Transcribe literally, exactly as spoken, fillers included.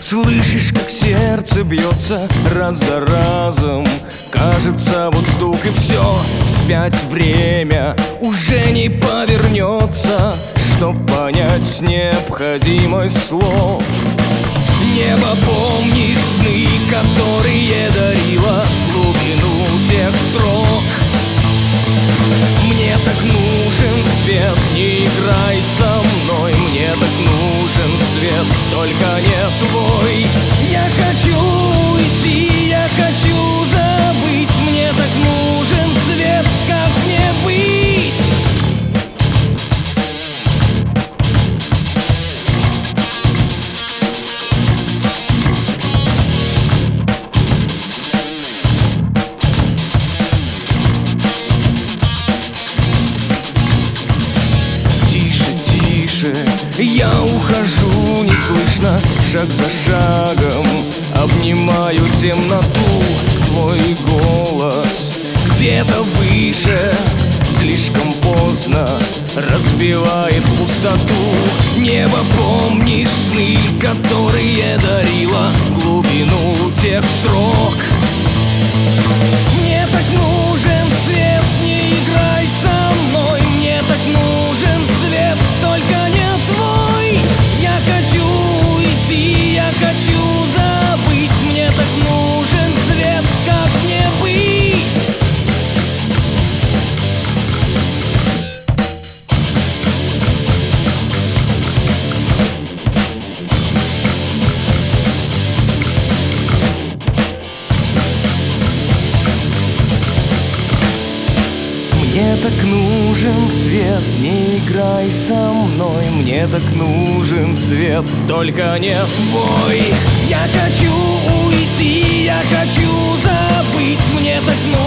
Слышишь, как сердце бьется раз за разом. Кажется, вот стук и все, вспять время уже не повернется, чтоб понять необходимость слов. Небо, помнишь сны, которые дарила глубину тех строк? Мне так нужен свет, не играй со мной. Мне так нужен свет, только не твой. Я хочу уйти, я хочу забыть. Мне так нужен свет, как мне быть? Я ухожу неслышно, шаг за шагом, обнимаю темноту. Твой голос где-то выше, слишком поздно разбивает пустоту. Небо, помнишь сны, которые дарила глубину тех строк? Мне так нужен свет, не играй со мной. Мне так нужен свет, только не твой. Я хочу уйти, я хочу забыть. Мне так нужен свет, как мне быть? Мне так нужен свет, не играй со мной. Мне так нужен свет, только не твой. Я хочу уйти, я хочу забыть. Мне так нужен